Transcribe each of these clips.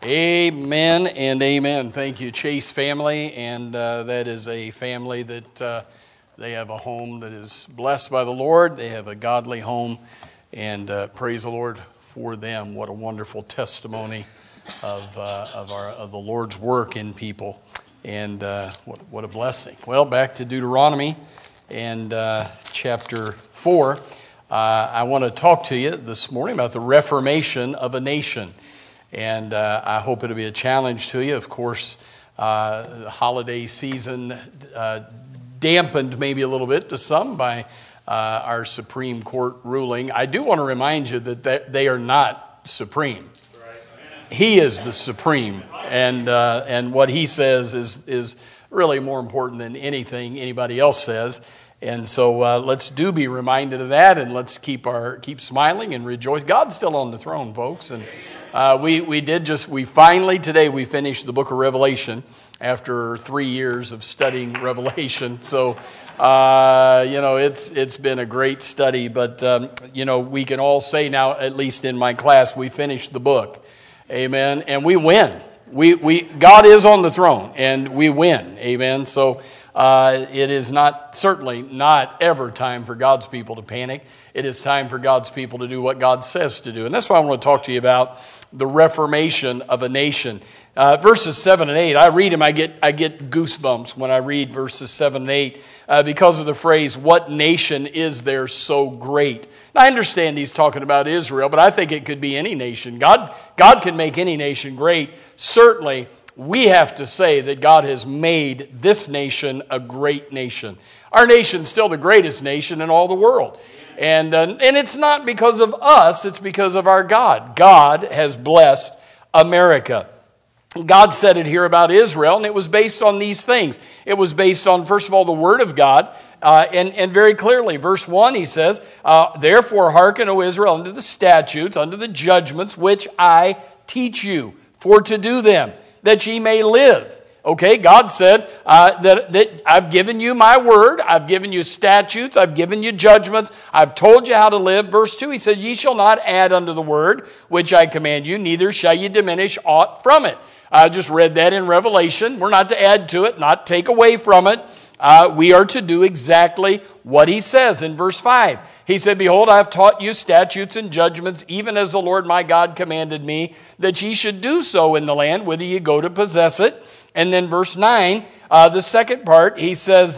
Amen and amen. Thank you, Chase family. And that is a family that they have a home that is blessed by the Lord. They have a godly home, and praise the Lord for them. What a wonderful testimony of the Lord's work in people, and what a blessing. Well, back to Deuteronomy and chapter 4. I want to talk to you this morning about the reformation of a nation. And I hope it'll be a challenge to you. Of course, the holiday season dampened maybe a little bit to some by our Supreme Court ruling. I do want to remind you that they are not supreme. He is the supreme, and what he says is really more important than anything anybody else says. And so let's be reminded of that, and let's keep smiling and rejoice. God's still on the throne, folks, and we finally today finished the book of Revelation after 3 years of studying Revelation. So it's been a great study, but we can all say now, at least in my class, we finished the book. Amen. And we win. God is on the throne, and we win. Amen. So it is certainly not ever time for God's people to panic. It is time for God's people to do what God says to do. And that's why I want to talk to you about the reformation of a nation. Verses 7 and 8, I read them, I get goosebumps when I read verses 7 and 8 because of the phrase, "What nation is there so great?" Now, I understand he's talking about Israel, but I think it could be any nation. God can make any nation great. Certainly, we have to say that God has made this nation a great nation. Our nation's still the greatest nation in all the world. And it's not because of us, it's because of our God. God has blessed America. God said it here about Israel, and it was based on these things. It was based on, first of all, the Word of God, and very clearly, verse 1, he says, "Therefore hearken, O Israel, unto the statutes, unto the judgments, which I teach you, for to do them, that ye may live." Okay, God said that I've given you my word, I've given you statutes, I've given you judgments, I've told you how to live. Verse 2, he said, "Ye shall not add unto the word which I command you, neither shall ye diminish aught from it." I just read that in Revelation. We're not to add to it, not take away from it. We are to do exactly what he says in verse 5. He said, "Behold, I have taught you statutes and judgments, even as the Lord my God commanded me, that ye should do so in the land whither ye go to possess it." And then verse 9, the second part, he says,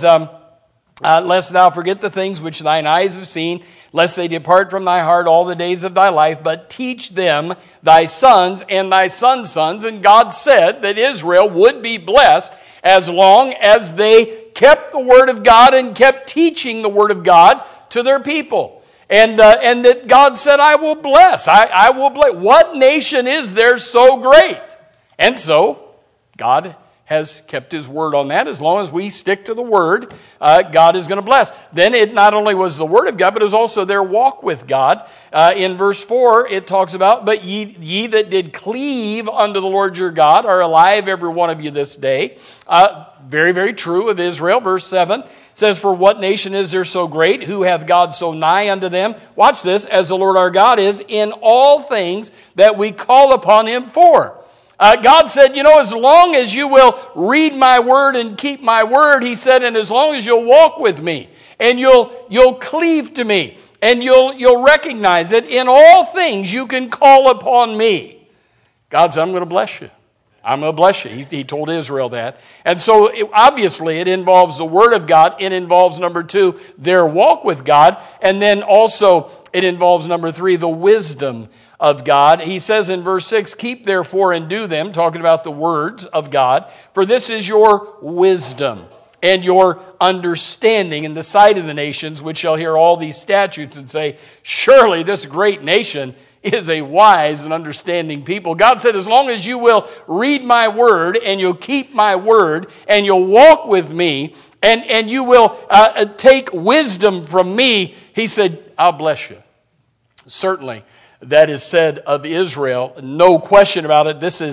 "Lest thou forget the things which thine eyes have seen, lest they depart from thy heart all the days of thy life, but teach them thy sons and thy sons' sons." And God said that Israel would be blessed as long as they kept the Word of God and kept teaching the Word of God to their people. And that God said, "I will bless. I will bless." What nation is there so great? And so, God has kept his word on that. As long as we stick to the word, God is going to bless. Then it not only was the word of God, but it was also their walk with God. In verse 4, it talks about, "But ye that did cleave unto the Lord your God are alive, every one of you this day." Very, very true of Israel. Verse 7 says, "For what nation is there so great? Who hath God so nigh unto them?" Watch this, "As the Lord our God is in all things that we call upon him for." God said, as long as you will read my word and keep my word, he said, and as long as you'll walk with me and you'll cleave to me and you'll recognize that in all things you can call upon me. God said, "I'm going to bless you. I'm going to bless you." He told Israel that. And so obviously it involves the word of God. It involves, number 2, their walk with God. And then also it involves, number 3, the wisdom of God. He says in verse 6, "Keep therefore and do them," talking about the words of God, "for this is your wisdom and your understanding in the sight of the nations, which shall hear all these statutes and say, surely this great nation is a wise and understanding people." God said, as long as you will read my word and you'll keep my word and you'll walk with me and you will take wisdom from me, he said, I'll bless you. Certainly, that is said of Israel. No question about it. This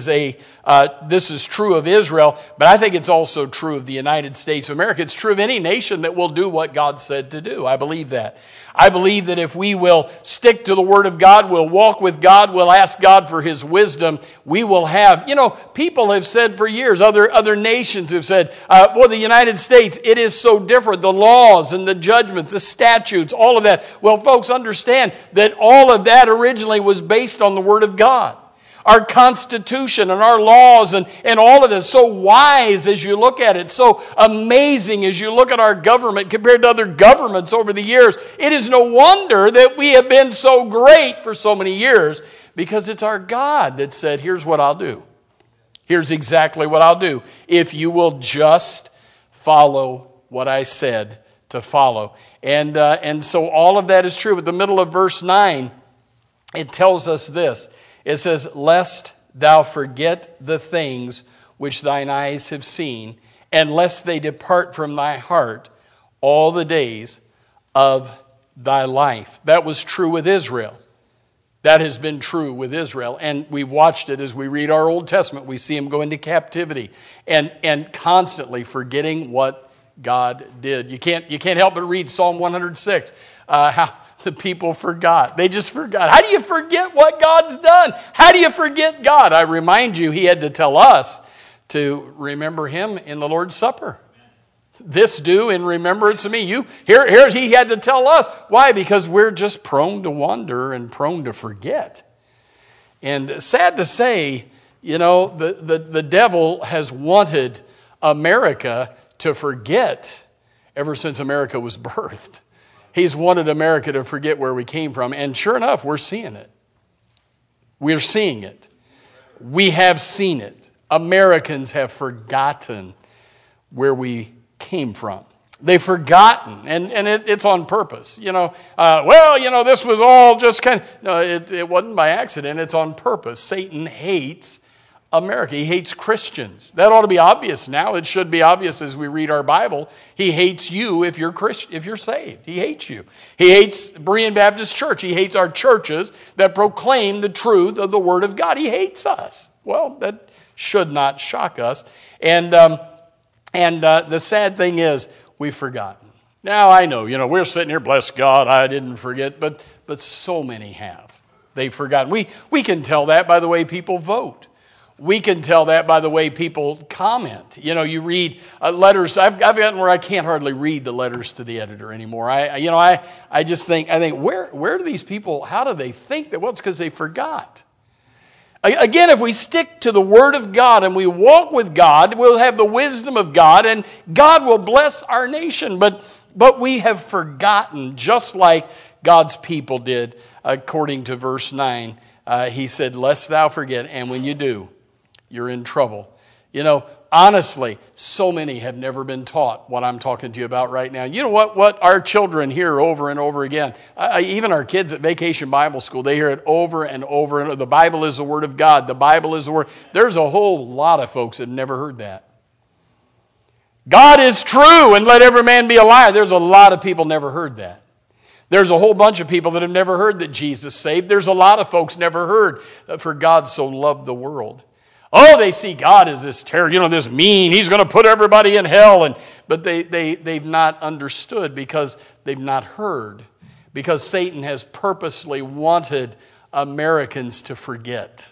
is true of Israel, but I think it's also true of the United States of America. It's true of any nation that will do what God said to do. I believe that. I believe that if we will stick to the Word of God, we'll walk with God, we'll ask God for His wisdom, we will have, people have said for years, other nations have said, the United States, it is so different. The laws and the judgments, the statutes, all of that. Well, folks, understand that all of that originally was based on the Word of God. Our Constitution and our laws and all of it is so wise as you look at it, so amazing as you look at our government compared to other governments over the years. It is no wonder that we have been so great for so many years, because it's our God that said, here's what I'll do. Here's exactly what I'll do if you will just follow what I said to follow. And so all of that is true. At the middle of verse 9, it tells us this. It says, lest thou forget the things which thine eyes have seen, and lest they depart from thy heart all the days of thy life. That was true with Israel. That has been true with Israel. And we've watched it as we read our Old Testament. We see them go into captivity and constantly forgetting what God did. You can't help but read Psalm 106, how the people forgot. They just forgot. How do you forget what God's done? How do you forget God? I remind you, He had to tell us to remember Him in the Lord's Supper. This do in remembrance of me. Here He had to tell us. Why? Because we're just prone to wander and prone to forget. And sad to say, the devil has wanted America to forget ever since America was birthed. He's wanted America to forget where we came from. And sure enough, we're seeing it. We're seeing it. We have seen it. Americans have forgotten where we came from. They've forgotten, and it's on purpose. This was all just kind of... No, it wasn't by accident. It's on purpose. Satan hates America. He hates Christians. That ought to be obvious now. It should be obvious as we read our Bible. He hates you if you're Christian, if you're saved. He hates you. He hates Berean Baptist Church. He hates our churches that proclaim the truth of the Word of God. He hates us. Well, that should not shock us. And the sad thing is, we've forgotten. Now, I know, we're sitting here, bless God, I didn't forget, but so many have. They've forgotten. We can tell that by the way people vote. We can tell that by the way people comment. You read letters. I've gotten where I can't hardly read the letters to the editor anymore. I just think, where do these people, how do they think that? Well, it's because they forgot. Again, if we stick to the Word of God and we walk with God, we'll have the wisdom of God, and God will bless our nation. But we have forgotten, just like God's people did, according to verse 9. He said, lest thou forget, and when you do, you're in trouble. Honestly, so many have never been taught what I'm talking to you about right now. You know what our children hear over and over again? Even our kids at Vacation Bible School, they hear it over and over. And the Bible is the Word of God. The Bible is the Word. There's a whole lot of folks that have never heard that. God is true, and let every man be a liar. There's a lot of people never heard that. There's a whole bunch of people that have never heard that Jesus saved. There's a lot of folks never heard that for God so loved the world. Oh, they see God as this terror, this mean, He's going to put everybody in hell. But they've not understood because they've not heard. Because Satan has purposely wanted Americans to forget.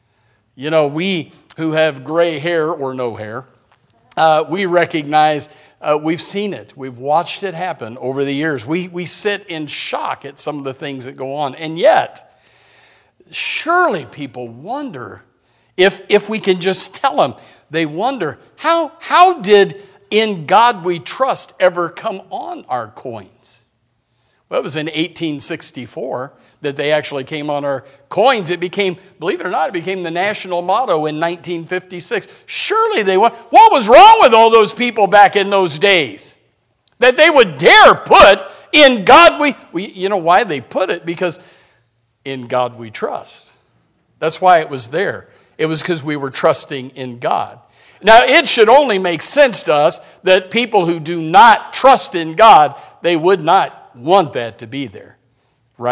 We who have gray hair or no hair, we recognize we've seen it. We've watched it happen over the years. We sit in shock at some of the things that go on. And yet, surely people wonder... If we can just tell them, they wonder, how did In God We Trust ever come on our coins? Well, it was in 1864 that they actually came on our coins. It became, believe it or not, it became the national motto in 1956. Surely what was wrong with all those people back in those days? That they would dare put, in God we you know why they put it? Because in God we trust. That's why it was there. It was because we were trusting in God. Now, it should only make sense to us that people who do not trust in God, they would not want that to be there, right?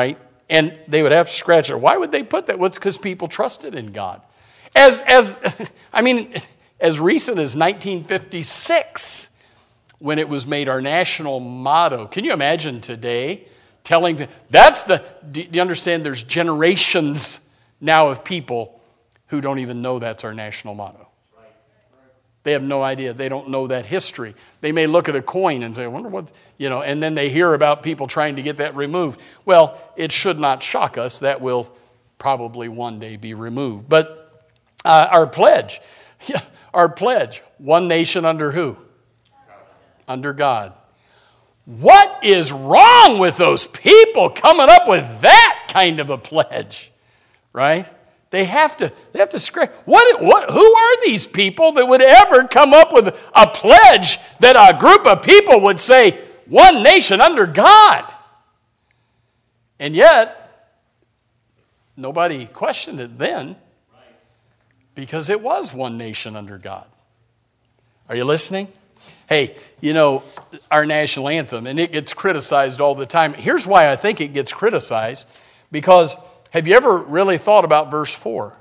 And they would have to scratch it. Why would they put that? Well, it's because people trusted in God. I mean, as recent as 1956, when it was made our national motto. Can you imagine today telling them, do you understand there's generations now of people who don't even know that's our national motto? They have no idea. They don't know that history. They may look at a coin and say, I wonder what, and then they hear about people trying to get that removed. Well, it should not shock us. That will probably one day be removed. But our pledge, one nation under who? Under God. What is wrong with those people coming up with that kind of a pledge? Right? They have to scratch. Who are these people that would ever come up with a pledge that a group of people would say, one nation under God? And yet, nobody questioned it then because it was one nation under God. Are you listening? Hey, our national anthem, and it gets criticized all the time. Here's why I think it gets criticized, because have you ever really thought about verse 4?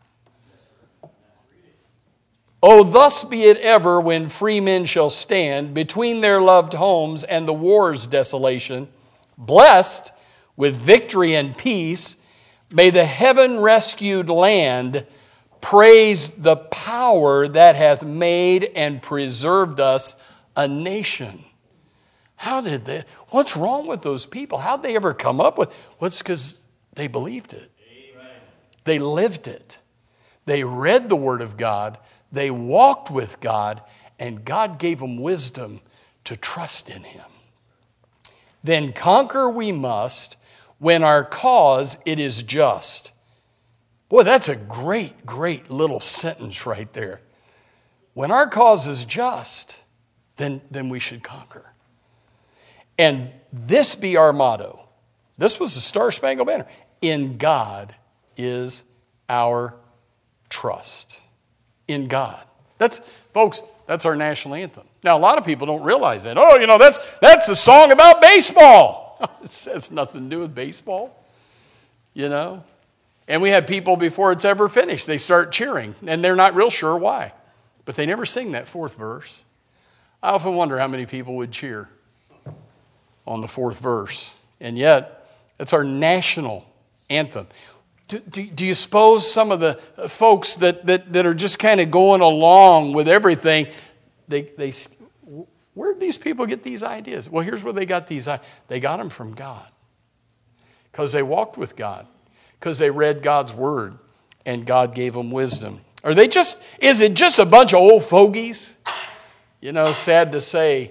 Oh, thus be it ever when free men shall stand between their loved homes and the war's desolation, blessed with victory and peace, may the heaven-rescued land praise the power that hath made and preserved us a nation. What's wrong with those people? How'd they ever come up with? What's because they believed it. Amen. They lived it. They read the Word of God. They walked with God, and God gave them wisdom to trust in Him. Then conquer we must when our cause it is just. Boy, that's a great, great little sentence right there. When our cause is just, then we should conquer. And this be our motto. This was the Star-Spangled Banner. In God is our trust. In God. Folks, that's our national anthem. Now, a lot of people don't realize that. Oh, that's a song about baseball. It has nothing to do with baseball, And we have people, before it's ever finished, they start cheering, and they're not real sure why. But they never sing that fourth verse. I often wonder how many people would cheer on the fourth verse. And yet, it's our national anthem. Do you suppose some of the folks that are just kind of going along with everything, where did these people get these ideas? Well, here's where they got these ideas. They got them from God. Because they walked with God. Because they read God's Word. And God gave them wisdom. Is it just a bunch of old fogies? Sad to say,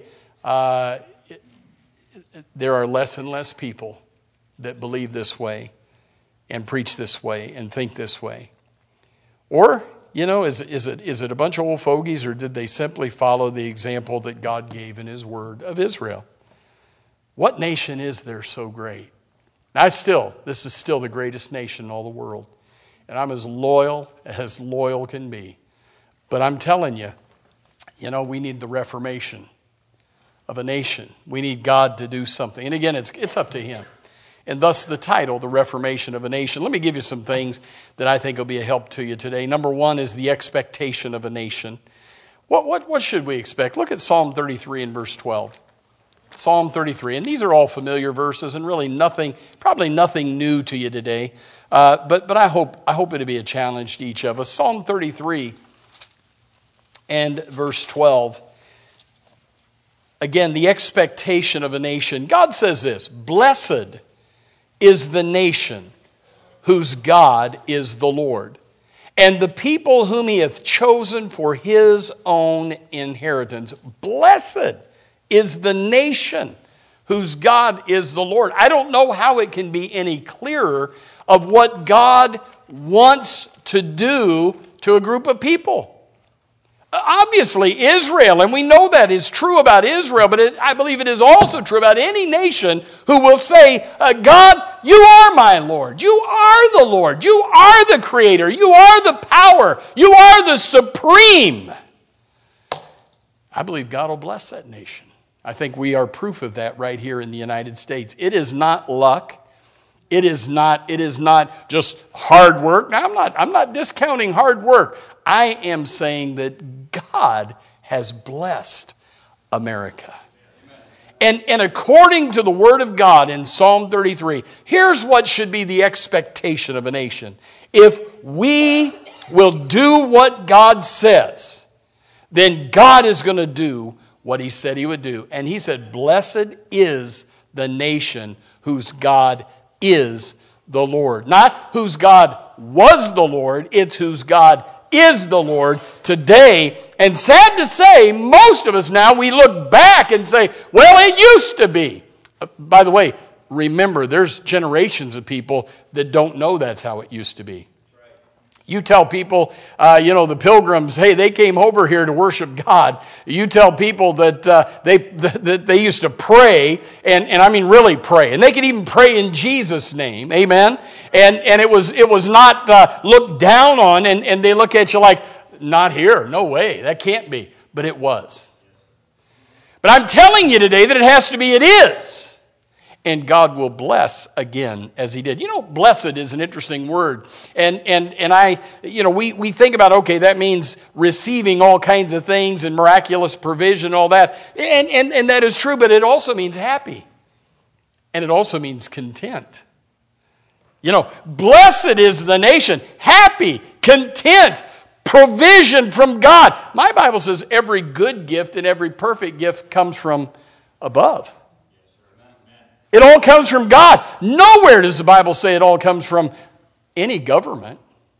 there are less and less people that believe this way and preach this way and think this way. Or, is it a bunch of old fogies, or did they simply follow the example that God gave in His Word of Israel? What nation is there so great? This is still the greatest nation in all the world. And I'm as loyal can be. But I'm telling you, we need the reformation of a nation. We need God to do something. And again, it's up to Him. And thus the title, The Reformation of a Nation. Let me give you some things that I think will be a help to you today. Number one is the expectation of a nation. What should we expect? Look at Psalm 33 and verse 12. Psalm 33. And these are all familiar verses and really probably nothing new to you today. But I hope it'll be a challenge to each of us. Psalm 33 and verse 12. Again, the expectation of a nation. God says this, blessed is the nation whose God is the Lord, and the people whom He hath chosen for His own inheritance. Blessed is the nation whose God is the Lord. I don't know how it can be any clearer of what God wants to do to a group of people. Obviously, Israel, and we know that is true about Israel, but I believe it is also true about any nation who will say, God, you are my Lord. You are the Lord. You are the Creator. You are the power. You are the supreme. I believe God will bless that nation. I think we are proof of that right here in the United States. It is not luck. It is not just hard work. Now, I'm not discounting hard work. I am saying that God has blessed America. And according to the Word of God in Psalm 33, here's what should be the expectation of a nation. If we will do what God says, then God is going to do what He said He would do. And He said, blessed is the nation whose God is the Lord. Not whose God was the Lord, it's whose God is the Lord today. And sad to say, most of us now, we look back and say, well, it used to be. By the way, remember, there's generations of people that don't know that's how it used to be. You tell people, the Pilgrims, hey, they came over here to worship God. You tell people that they used to pray, and I mean really pray. And they could even pray in Jesus' name, amen? And it was not looked down on, and they look at you like, not here, no way, that can't be. But it was. But I'm telling you today that it has to be, it is. And God will bless again as He did. Blessed is an interesting word. And we think about, okay, that means receiving all kinds of things and miraculous provision, all that. And that is true, but it also means happy. And it also means content. Blessed is the nation, happy, content, provision from God. My Bible says every good gift and every perfect gift comes from above. It all comes from God. Nowhere does the Bible say it all comes from any government.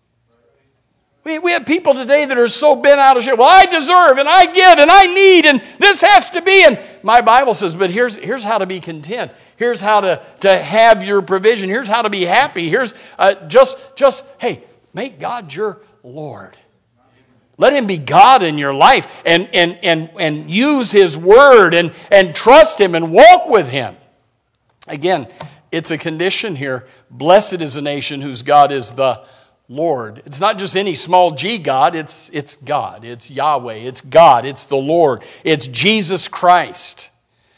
We have people today that are so bent out of shape. Well, I deserve, and I get, and I need, and this has to be. And my Bible says, but here's how to be content. Here's how to have your provision. Here's how to be happy. Here's hey, make God your Lord. Let Him be God in your life, and use His word, and trust Him, and walk with Him. Again, it's a condition here. Blessed is a nation whose God is the Lord. It's not just any small g God. It's God. It's Yahweh. It's God. It's the Lord. It's Jesus Christ.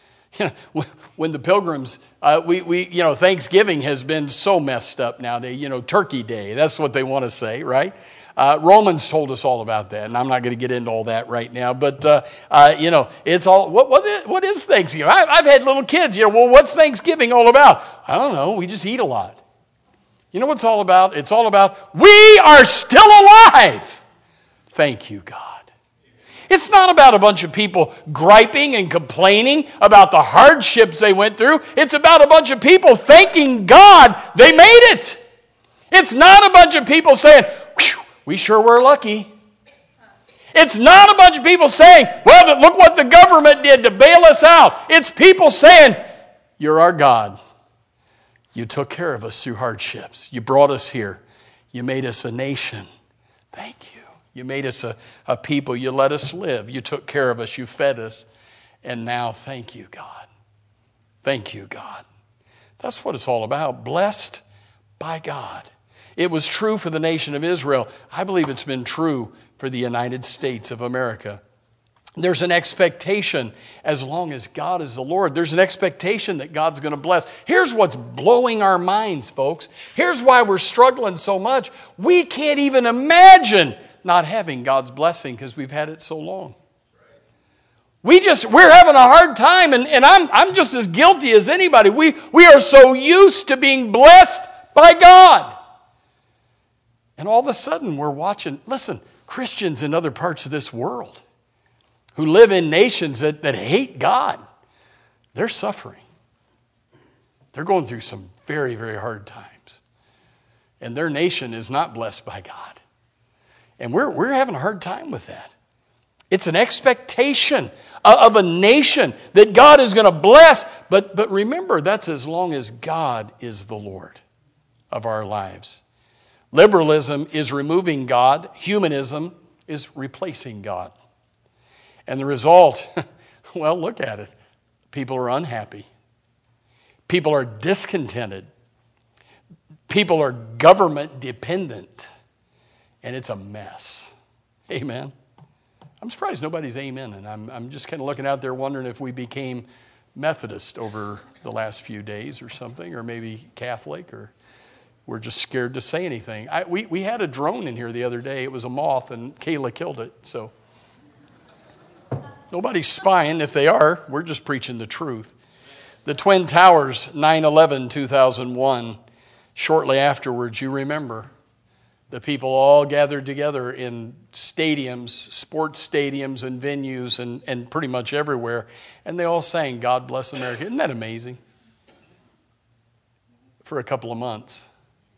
When the Pilgrims, Thanksgiving has been so messed up nowadays. Turkey Day. That's what they want to say, right? Romans told us all about that, and I'm not going to get into all that right now. But it's all what is Thanksgiving? I've had little kids. Well, what's Thanksgiving all about? I don't know. We just eat a lot. You know what it's all about? It's all about we are still alive. Thank you, God. It's not about a bunch of people griping and complaining about the hardships they went through. It's about a bunch of people thanking God they made it. It's not a bunch of people saying, we sure were lucky. It's not a bunch of people saying, well, look what the government did to bail us out. It's people saying, you're our God. You took care of us through hardships. You brought us here. You made us a nation. Thank you. You made us a people. You let us live. You took care of us. You fed us. And now, thank you, God. Thank you, God. That's what it's all about. Blessed by God. It was true for the nation of Israel. I believe it's been true for the United States of America. There's an expectation as long as God is the Lord. There's an expectation that God's going to bless. Here's what's blowing our minds, folks. Here's why we're struggling so much. We can't even imagine not having God's blessing because we've had it so long. We're having a hard time, and I'm just as guilty as anybody. We are so used to being blessed by God. And all of a sudden we're watching, listen, Christians in other parts of this world who live in nations that hate God, they're suffering. They're going through some very, very hard times. And their nation is not blessed by God. And we're having a hard time with that. It's an expectation of a nation that God is going to bless. But remember, that's as long as God is the Lord of our lives. Liberalism is removing God. Humanism is replacing God. And the result, well, look at it. People are unhappy. People are discontented. People are government dependent. And it's a mess. Amen. I'm surprised nobody's amen. And I'm just kind of looking out there wondering if we became Methodist over the last few days or something, or maybe Catholic, or we're just scared to say anything. We had a drone in here the other day. It was a moth, and Kayla killed it. So nobody's spying. If they are, we're just preaching the truth. The Twin Towers, 9/11, 2001, shortly afterwards, you remember, the people all gathered together in stadiums, sports stadiums and venues and pretty much everywhere, and they all sang, "God Bless America." Isn't that amazing? For a couple of months.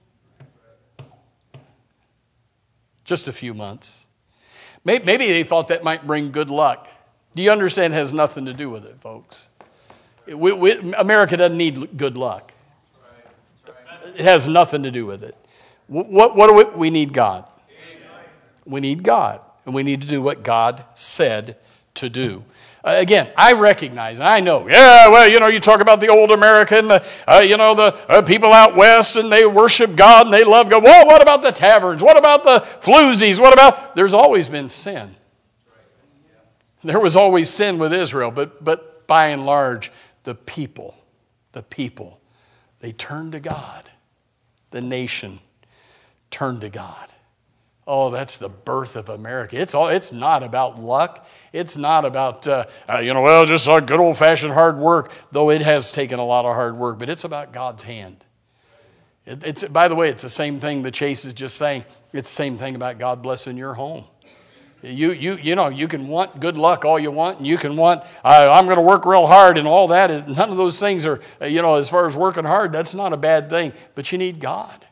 Just a few months. Maybe they thought that might bring good luck. Do you understand? It has nothing to do with it, folks. America doesn't need good luck. It has nothing to do with it. What do we need? God. We need God. And we need to do what God said to do. Again, I recognize, and I know, you talk about the old American, the people out west, and they worship God, and they love God. Well, what about the taverns? What about the floozies? There's always been sin. There was always sin with Israel, but by and large, the people, they turned to God. The nation turned to God. Oh, that's the birth of America. It's not about luck. It's not about, just good old-fashioned hard work, though it has taken a lot of hard work, but it's about God's hand. By the way, it's the same thing that Chase is just saying. It's the same thing about God blessing your home. You can want good luck all you want, and you can want, I'm going to work real hard, and all that. None of those things are, as far as working hard, that's not a bad thing, but you need God.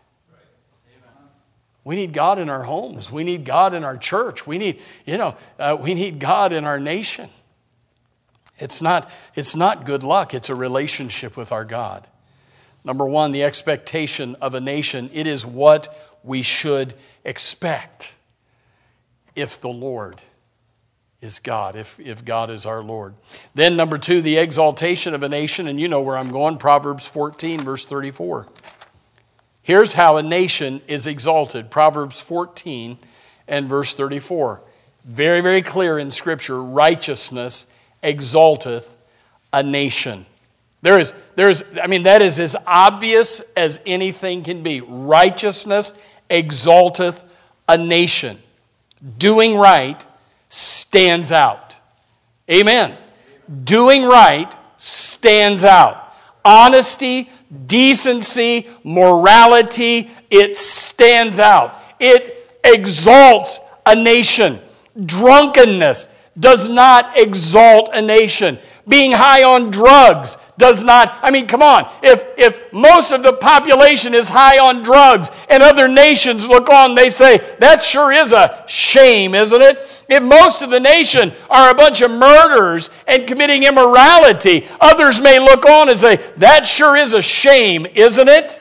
We need God in our homes. We need God in our church. We need God in our nation. It's not good luck. It's a relationship with our God. Number one, the expectation of a nation. It is what we should expect if the Lord is God, if God is our Lord. Then number two, the exaltation of a nation. And you know where I'm going, Proverbs 14, verse 34. Here's how a nation is exalted. Proverbs 14 and verse 34. Very, very clear in Scripture. Righteousness exalteth a nation. That is as obvious as anything can be. Righteousness exalteth a nation. Doing right stands out. Amen. Doing right stands out. Honesty, decency, morality, it stands out. It exalts a nation. Drunkenness does not exalt a nation. Being high on drugs does not, come on. If most of the population is high on drugs and other nations look on, they say, that sure is a shame, isn't it? If most of the nation are a bunch of murderers and committing immorality, others may look on and say, that sure is a shame, isn't it?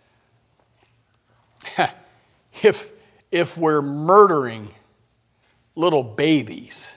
If we're murdering little babies,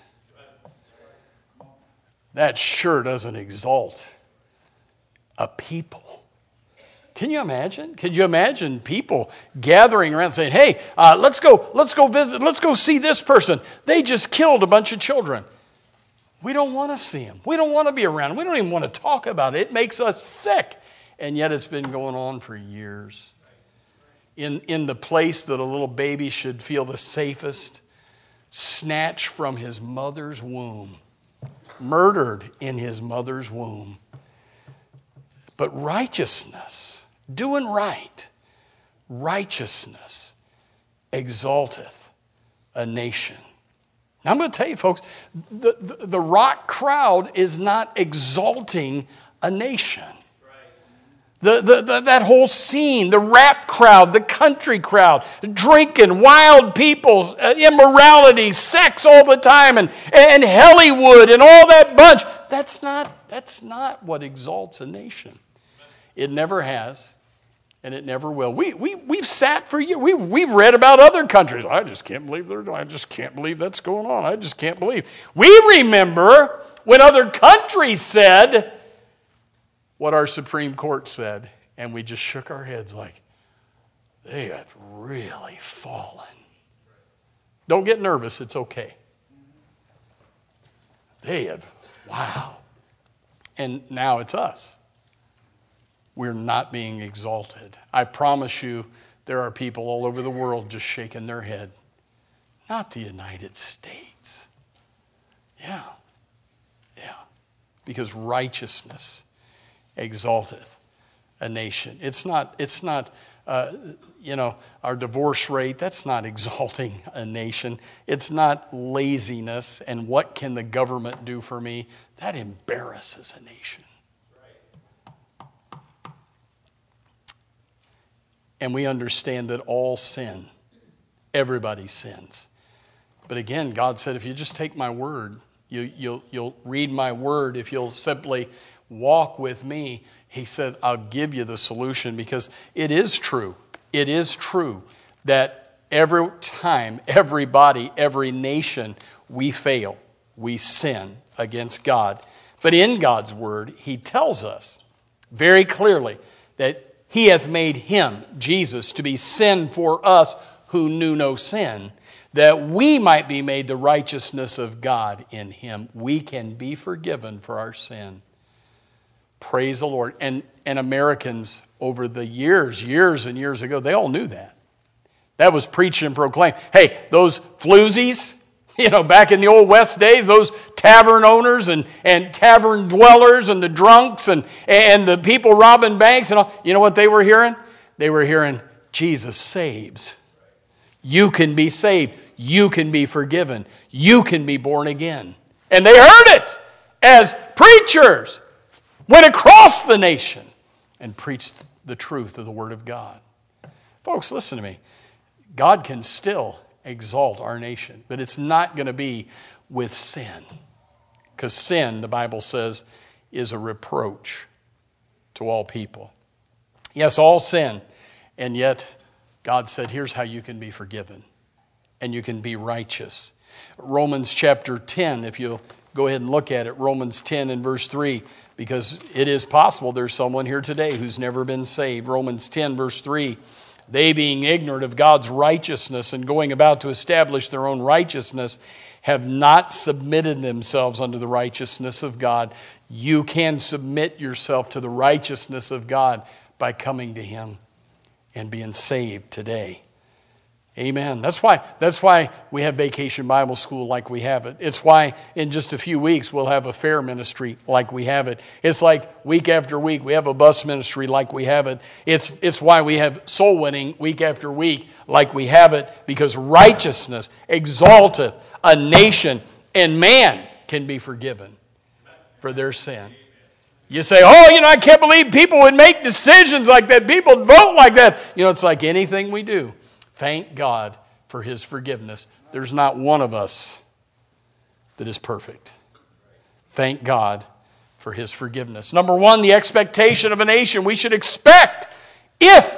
that sure doesn't exalt a people. Can you imagine? Could you imagine people gathering around saying, hey, let's go visit, let's go see this person. They just killed a bunch of children. We don't want to see them. We don't want to be around them. We don't even want to talk about it. It makes us sick. And yet it's been going on for years. In the place that a little baby should feel the safest, snatched from his mother's womb, murdered in his mother's womb. But righteousness, doing right, righteousness exalteth a nation. Now I'm going to tell you, folks, the rock crowd is not exalting a nation. That whole scene, the rap crowd, the country crowd, drinking, wild people, immorality, sex all the time, and Hollywood and all that bunch. That's not what exalts a nation. It never has, and it never will. We've sat for years. We've read about other countries. I just can't believe that's going on. I just can't believe. We remember when other countries said what our Supreme Court said, and we just shook our heads like, they have really fallen. Don't get nervous, it's okay. Wow. and now it's us. We're not being exalted. I promise you, there are people all over the world just shaking their head. Not the United States. Yeah. Because righteousness exalteth a nation. It's not our divorce rate, that's not exalting a nation. It's not laziness and what can the government do for me. That embarrasses a nation. And we understand that all sin, everybody sins. But again, God said, if you just take my word, you'll read my word, if you'll simply walk with me, he said, I'll give you the solution, because it is true. It is true that every time, everybody, every nation, we fail. We sin against God. But in God's word, he tells us very clearly that he hath made him, Jesus, to be sin for us who knew no sin, that we might be made the righteousness of God in him. We can be forgiven for our sin. Praise the Lord. And Americans over the years and years ago, they all knew that. That was preached and proclaimed. Hey, those floozies, back in the old West days, those tavern owners and tavern dwellers and the drunks and the people robbing banks and all, you know what they were hearing? They were hearing, Jesus saves. You can be saved. You can be forgiven. You can be born again. And they heard it as preachers went across the nation and preached the truth of the Word of God. Folks, listen to me. God can still exalt our nation, but it's not going to be with sin. Because sin, the Bible says, is a reproach to all people. Yes, all sin, and yet God said, here's how you can be forgiven, and you can be righteous. Romans chapter 10, if you'll go ahead and look at it, Romans 10 and verse 3, because it is possible there's someone here today who's never been saved. Romans 10 verse 3, they being ignorant of God's righteousness and going about to establish their own righteousness, have not submitted themselves unto the righteousness of God. You can submit yourself to the righteousness of God by coming to him and being saved today. Amen. That's why we have Vacation Bible School like we have it. It's why in just a few weeks we'll have a fair ministry like we have it. It's like week after week we have a bus ministry like we have it. It's why we have soul winning week after week like we have it, because righteousness exalteth a nation, and man can be forgiven for their sin. You say, I can't believe people would make decisions like that. People vote like that. It's like anything we do. Thank God for his forgiveness. There's not one of us that is perfect. Thank God for his forgiveness. Number one, the expectation of a nation. We should expect, if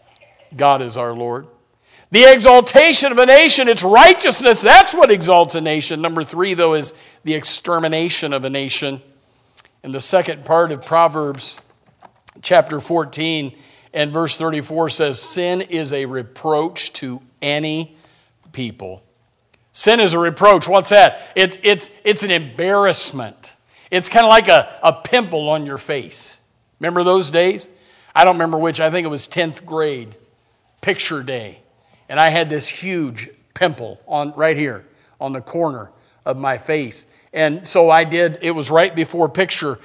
God is our Lord. The exaltation of a nation, its righteousness, that's what exalts a nation. Number three, though, is the extermination of a nation. And the second part of Proverbs chapter 14 and verse 34 says, sin is a reproach to any people. Sin is a reproach. What's that? It's an embarrassment. It's kind of like a pimple on your face. Remember those days? I don't remember which. I think it was 10th grade, picture day. And I had this huge pimple right here on the corner of my face. And so it was right before picture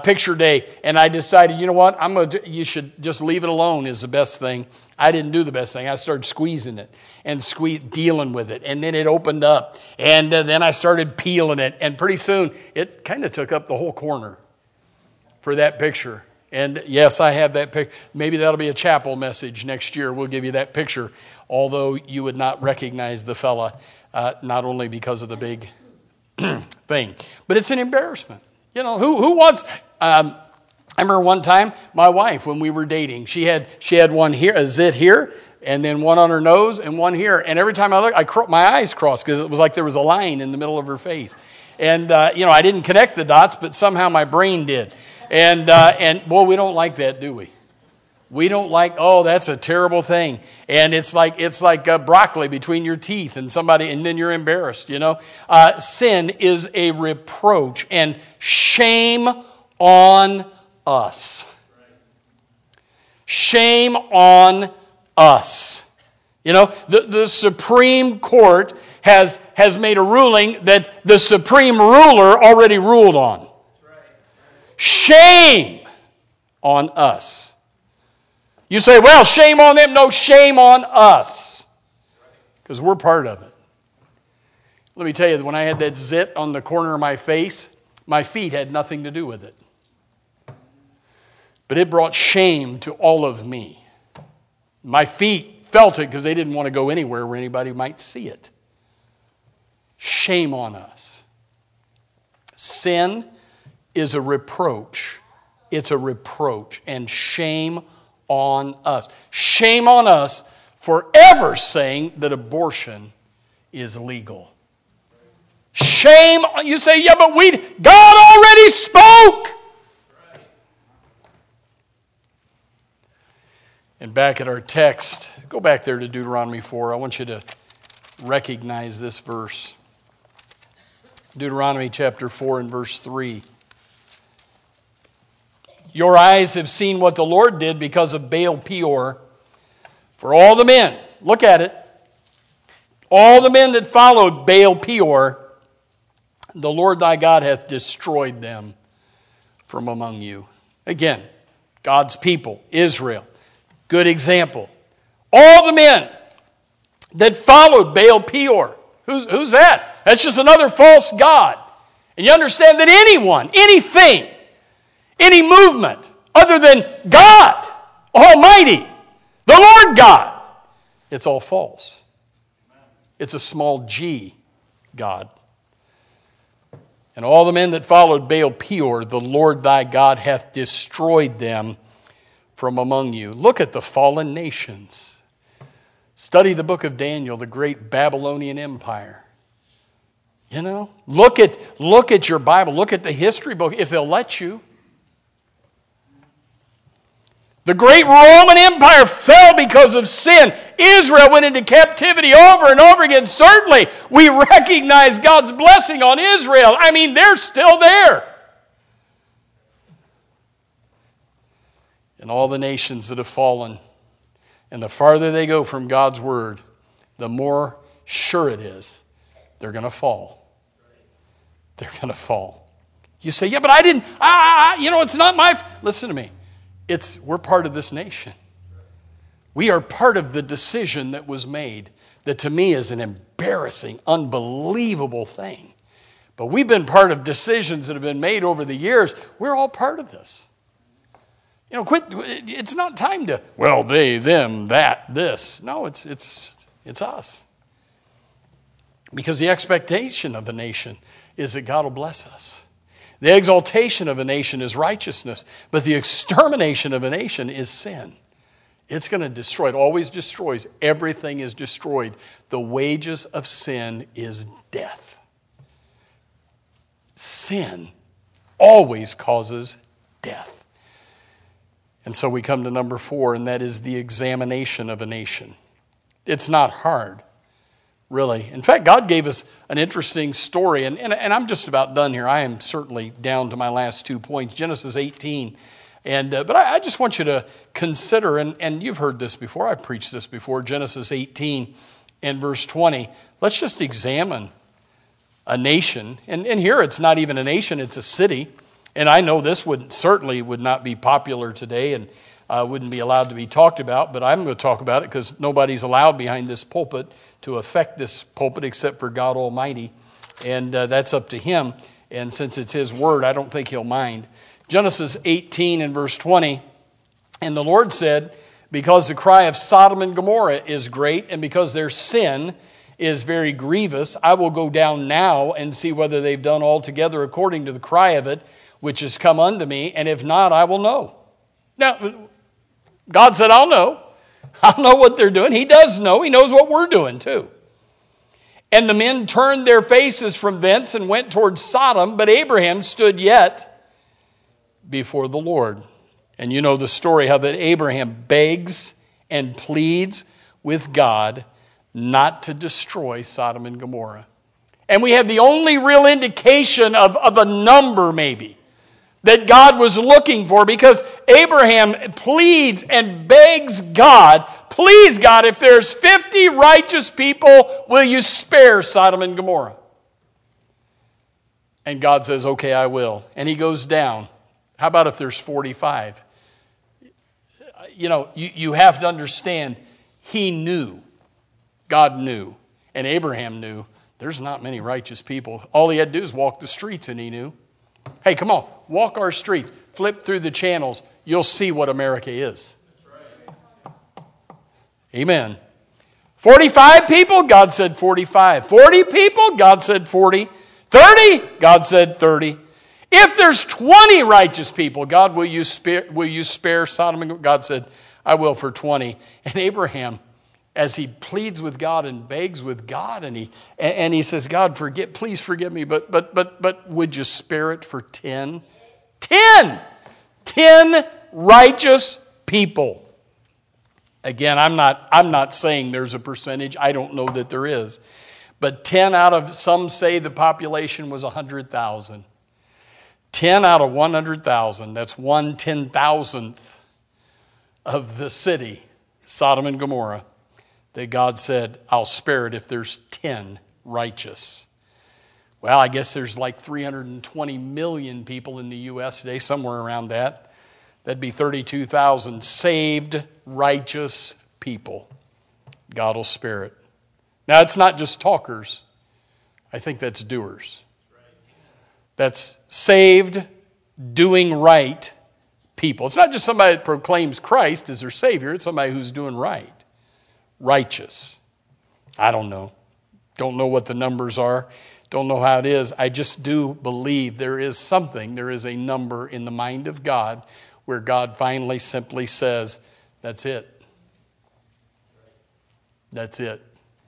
day, and I decided, you know what, you should just leave it alone is the best thing. I didn't do the best thing. I started squeezing it and dealing with it, and then it opened up, and then I started peeling it, and pretty soon it kind of took up the whole corner for that picture. And yes, I have that picture. Maybe that'll be a chapel message next year. We'll give you that picture, although you would not recognize the fella, not only because of the big thing, but it's an embarrassment. Who wants? I remember one time my wife, when we were dating, she had one here, a zit here, and then one on her nose and one here. And every time I look, my eyes crossed because it was like there was a line in the middle of her face. And I didn't connect the dots, but somehow my brain did. And boy, we don't like that, do we? We don't like, that's a terrible thing. And it's like broccoli between your teeth and then you're embarrassed, Sin is a reproach, and shame on us. Shame on us. You know, the Supreme Court has made a ruling that the supreme ruler already ruled on. Shame on us. You say, well, shame on them. No, shame on us. Because we're part of it. Let me tell you, when I had that zit on the corner of my face, my feet had nothing to do with it. But it brought shame to all of me. My feet felt it because they didn't want to go anywhere where anybody might see it. Shame on us. Sin is a reproach. It's a reproach. And shame on us. Shame on us for ever saying that abortion is legal. Shame. You say, yeah, but God already spoke. And back at our text, go back there to Deuteronomy 4. I want you to recognize this verse. Deuteronomy chapter 4 and verse 3. Your eyes have seen what the Lord did because of Baal Peor. For all the men, look at it, all the men that followed Baal Peor, the Lord thy God hath destroyed them from among you. Again, God's people, Israel. Good example. All the men that followed Baal Peor. Who's that? That's just another false god. And you understand that anyone, anything, any movement other than God Almighty, the Lord God, it's all false. It's a small g God. And all the men that followed Baal Peor, the Lord thy God hath destroyed them from among you. Look at the fallen nations. Study the book of Daniel, the great Babylonian Empire. You know, look at your Bible. Look at the history book, if they'll let you. The great Roman Empire fell because of sin. Israel went into captivity over and over again. Certainly, we recognize God's blessing on Israel. I mean, they're still there. And all the nations that have fallen, and the farther they go from God's word, the more sure it is they're going to fall. They're going to fall. You say, yeah, but I didn't, it's not my, listen to me. We're part of this nation. We are part of the decision that was made that to me is an embarrassing, unbelievable thing. But we've been part of decisions that have been made over the years. We're all part of this. You know, it's not time to, well, they, them, that, this. No, it's us. Because the expectation of a nation is that God will bless us. The exaltation of a nation is righteousness, but the extermination of a nation is sin. It's going to destroy. It always destroys. Everything is destroyed. The wages of sin is death. Sin always causes death. And so we come to number 4, and that is the examination of a nation. It's not hard, really. In fact, God gave us an interesting story, and I'm just about done here. I am certainly down to my last 2 points. Genesis 18. But I just want you to consider, and you've heard this before, I've preached this before, Genesis 18 and verse 20. Let's just examine a nation. And here it's not even a nation, it's a city. And I know this certainly would not be popular today and wouldn't be allowed to be talked about, but I'm going to talk about it because nobody's allowed behind this pulpit to affect this pulpit except for God Almighty. And that's up to Him. And since it's His word, I don't think He'll mind. Genesis 18 and verse 20, and the Lord said, because the cry of Sodom and Gomorrah is great, and because their sin is very grievous, I will go down now and see whether they've done altogether according to the cry of it, which has come unto me, and if not, I will know. Now, God said, I'll know. I'll know what they're doing. He does know. He knows what we're doing too. And the men turned their faces from thence and went toward Sodom, but Abraham stood yet before the Lord. And you know the story, how that Abraham begs and pleads with God not to destroy Sodom and Gomorrah. And we have the only real indication of a number maybe that God was looking for, because Abraham pleads and begs God, please God, if there's 50 righteous people, will you spare Sodom and Gomorrah? And God says, okay, I will. And he goes down. How about if there's 45? You have to understand, he knew, God knew, and Abraham knew, there's not many righteous people. All he had to do is walk the streets, and he knew. Hey, come on, walk our streets, flip through the channels, you'll see what America is. Amen. 45 people, God said 45. 40 people, God said 40. 30, God said 30. If there's 20 righteous people, God, will you spare Sodom and Gomorrah? God said, I will for 20. And Abraham, as he pleads with God and begs with God, and he says, God, please forgive me, but would you spare it for 10? 10! 10 righteous people. Again, I'm not saying there's a percentage. I don't know that there is. But 10 out of, some say the population was 100,000. 10 out of 100,000, that's 1/10,000th of the city, Sodom and Gomorrah, that God said, I'll spare it if there's 10 righteous. Well, I guess there's like 320 million people in the U.S. today, somewhere around that. That'd be 32,000 saved, righteous people. God will spare it. Now, it's not just talkers. I think that's doers. That's saved, doing right people. It's not just somebody that proclaims Christ as their Savior. It's somebody who's doing right. Righteous. I don't know. Don't know what the numbers are. Don't know how it is. I just do believe there is something, there is a number in the mind of God where God finally simply says, that's it. That's it.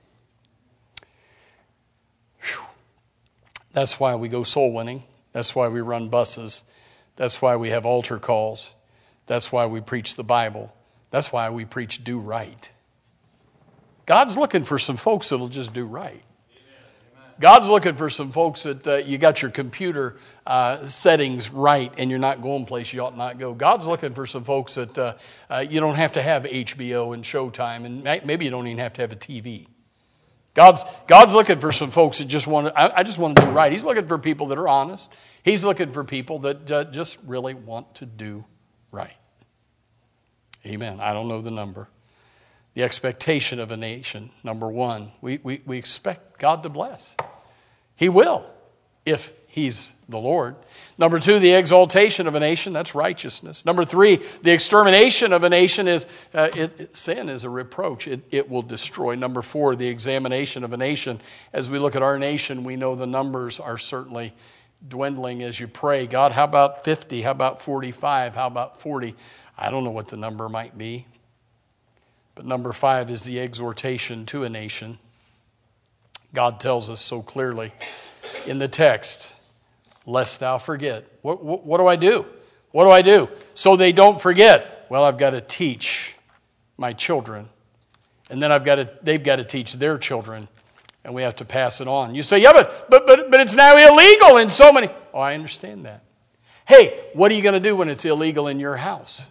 Whew. That's why we go soul winning. That's why we run buses. That's why we have altar calls. That's why we preach the Bible. That's why we preach do right. God's looking for some folks that'll just do right. God's looking for some folks that you got your computer settings right and you're not going place you ought not go. God's looking for some folks that you don't have to have HBO and Showtime, and maybe you don't even have to have a TV. God's looking for some folks that just I just want to do right. He's looking for people that are honest. He's looking for people that just really want to do right. Amen. I don't know the number. The expectation of a nation, number one, we expect God to bless. He will, if He's the Lord. Number two, the exaltation of a nation, that's righteousness. Number three, the extermination of a nation is, sin is a reproach. It will destroy. Number four, the examination of a nation. As we look at our nation, we know the numbers are certainly dwindling as you pray. God, how about 50? How about 45? How about 40? I don't know what the number might be. But number five is the exhortation to a nation. God tells us so clearly in the text, lest thou forget. What do I do? What do I do so they don't forget? Well, I've got to teach my children. And then they've got to teach their children. And we have to pass it on. You say, yeah, but it's now illegal in so many. Oh, I understand that. Hey, what are you going to do when it's illegal in your house?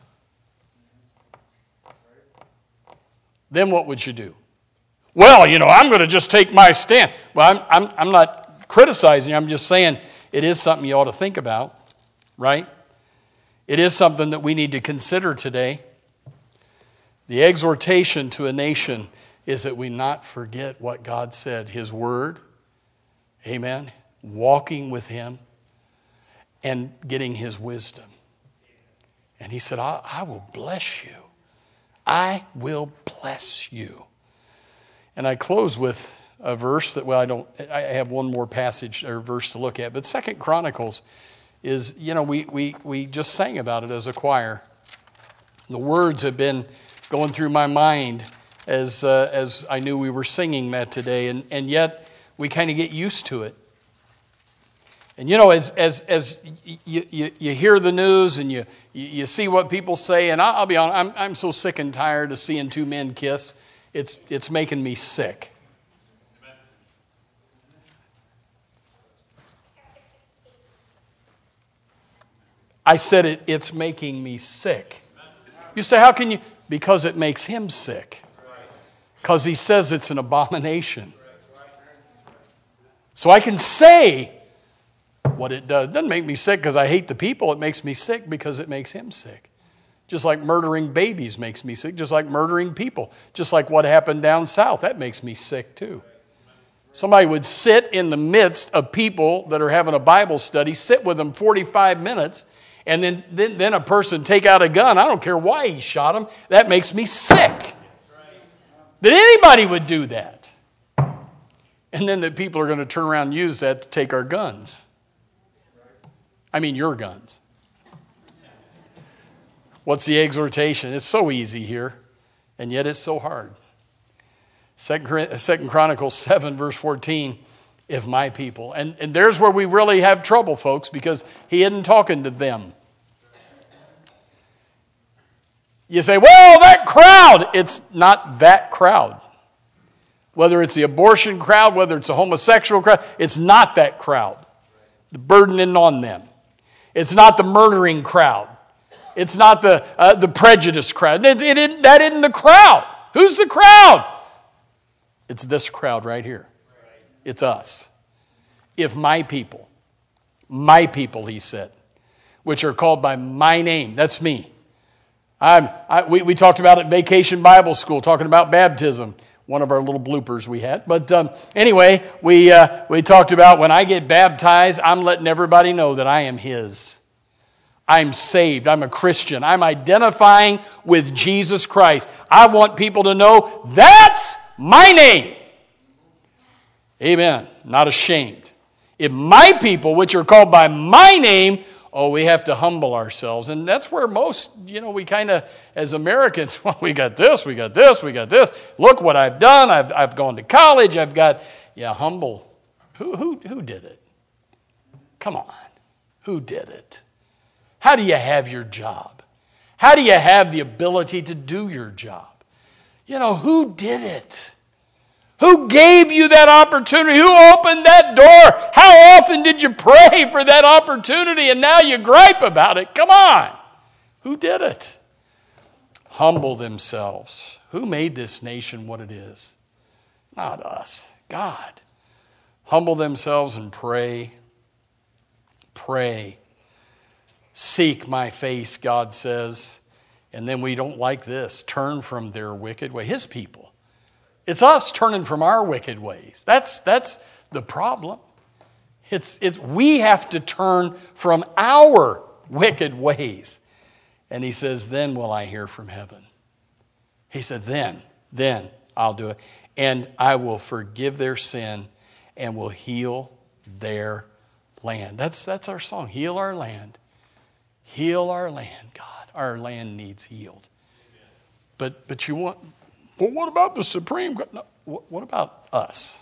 Then what would you do? Well, I'm going to just take my stand. Well, I'm not criticizing you. I'm just saying it is something you ought to think about, right? It is something that we need to consider today. The exhortation to a nation is that we not forget what God said, His Word, amen, walking with Him and getting His wisdom. And He said, I will bless you. I will bless you. And I close with a verse that, I have one more passage or verse to look at. But 2 Chronicles is, we just sang about it as a choir. The words have been going through my mind as I knew we were singing that today. And yet we kind of get used to it. And as you hear the news and you see what people say, and I'll be honest, I'm so sick and tired of seeing two men kiss. It's making me sick. I said it's making me sick. You say, how can you? Because it makes him sick. Because he says it's an abomination. So I can say what it does. It doesn't make me sick because I hate the people. It makes me sick because it makes him sick. Just like murdering babies makes me sick. Just like murdering people. Just like what happened down south. That makes me sick too. Somebody would sit in the midst of people that are having a Bible study, sit with them 45 minutes, and then a person take out a gun. I don't care why he shot him. That makes me sick. That anybody would do that. And then the people are going to turn around and use that to take our guns. I mean your guns. What's the exhortation? It's so easy here, and yet it's so hard. 2 Chronicles 7, verse 14, if my people. And there's where we really have trouble, folks, because he isn't talking to them. You say, well, that crowd. It's not that crowd. Whether it's the abortion crowd, whether it's a homosexual crowd, it's not that crowd. The burden isn't on them. It's not the murdering crowd. It's not the prejudice crowd. That isn't the crowd. Who's the crowd? It's this crowd right here. It's us. If my people, he said, which are called by my name, that's me. We talked about it at Vacation Bible School, talking about baptism, one of our little bloopers we had. But anyway, we talked about when I get baptized, I'm letting everybody know that I am his. I'm saved. I'm a Christian. I'm identifying with Jesus Christ. I want people to know that's my name. Amen. Not ashamed. If my people, which are called by my name, we have to humble ourselves. And that's where most, we kind of, as Americans, well, we got this. Look what I've done. I've gone to college. Humble. Who did it? Come on. Who did it? How do you have your job? How do you have the ability to do your job? Who did it? Who gave you that opportunity? Who opened that door? How often did you pray for that opportunity and now you gripe about it? Come on. Who did it? Humble themselves. Who made this nation what it is? Not us. God. Humble themselves and pray. Pray. Seek my face, God says. And then we don't like this. Turn from their wicked way. His people. It's us turning from our wicked ways. That's the problem. It's we have to turn from our wicked ways. And he says, then will I hear from heaven. He said, then I'll do it. And I will forgive their sin and will heal their land. That's our song. Heal our land. Heal our land, God. Our land needs healed. But you want, well, what about the Supreme God? No, what about us?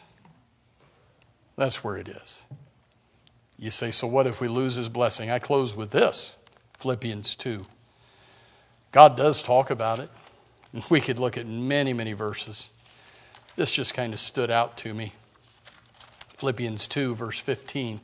That's where it is. You say, so what if we lose his blessing? I close with this, Philippians 2. God does talk about it. We could look at many, many verses. This just kind of stood out to me. Philippians 2, verse 15.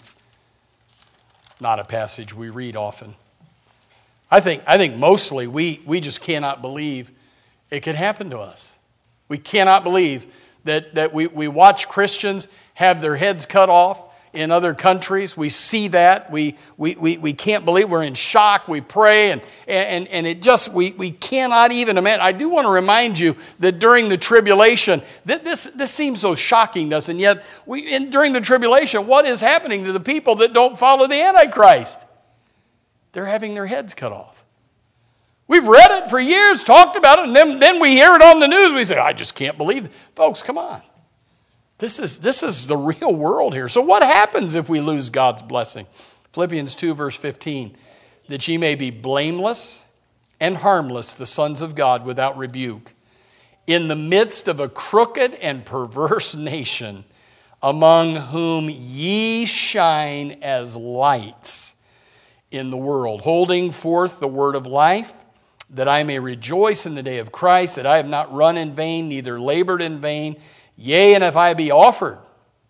Not a passage we read often. I think mostly we just cannot believe it could happen to us. We cannot believe that we watch Christians have their heads cut off in other countries. We see that. We can't believe. We're in shock. We pray and it just, we cannot even imagine. I do want to remind you that during the tribulation, this seems so shocking to us, and yet during the tribulation, what is happening to the people that don't follow the Antichrist? They're having their heads cut off. We've read it for years, talked about it, and then we hear it on the news. We say, I just can't believe it. Folks, come on. This is the real world here. So what happens if we lose God's blessing? Philippians 2, verse 15. That ye may be blameless and harmless, the sons of God, without rebuke, in the midst of a crooked and perverse nation, among whom ye shine as lights in the world, holding forth the word of life, that I may rejoice in the day of Christ, that I have not run in vain, neither labored in vain. Yea, and if I be offered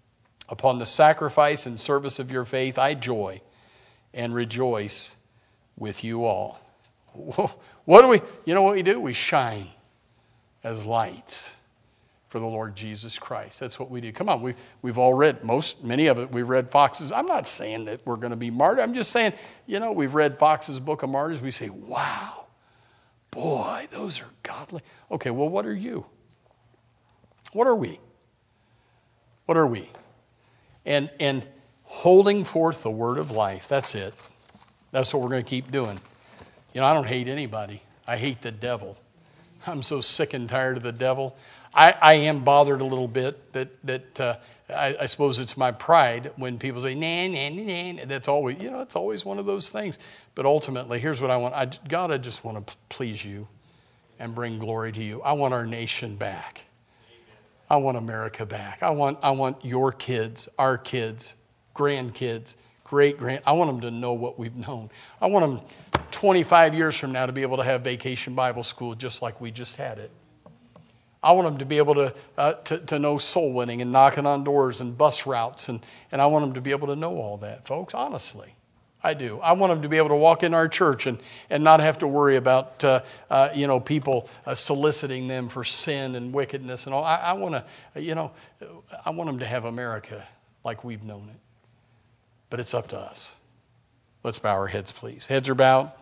upon the sacrifice and service of your faith, I joy and rejoice with you all. What do we, you know what we do? We shine as lights for the Lord Jesus Christ. That's what we do. Come on, we've all read, many of it, we've read Fox's. I'm not saying that we're going to be martyred. I'm just saying, we've read Fox's Book of Martyrs. We say, wow, boy, those are godly. Okay, well, what are you? What are we? What are we? And holding forth the word of life, that's it. That's what we're going to keep doing. I don't hate anybody. I hate the devil. I'm so sick and tired of the devil. I am bothered a little bit that I suppose it's my pride when people say, nah, nah, nah, nah. That's always, it's always one of those things. But ultimately, here's what I want. God, I just want to please you and bring glory to you. I want our nation back. I want America back. I want your kids, our kids, grandkids, I want them to know what we've known. I want them 25 years from now to be able to have Vacation Bible School just like we just had it. I want them to be able to know soul winning and knocking on doors and bus routes. And I want them to be able to know all that, folks, honestly. I do. I want them to be able to walk in our church and not have to worry about people soliciting them for sin and wickedness and all. I want them to have America like we've known it. But it's up to us. Let's bow our heads, please. Heads are bowed.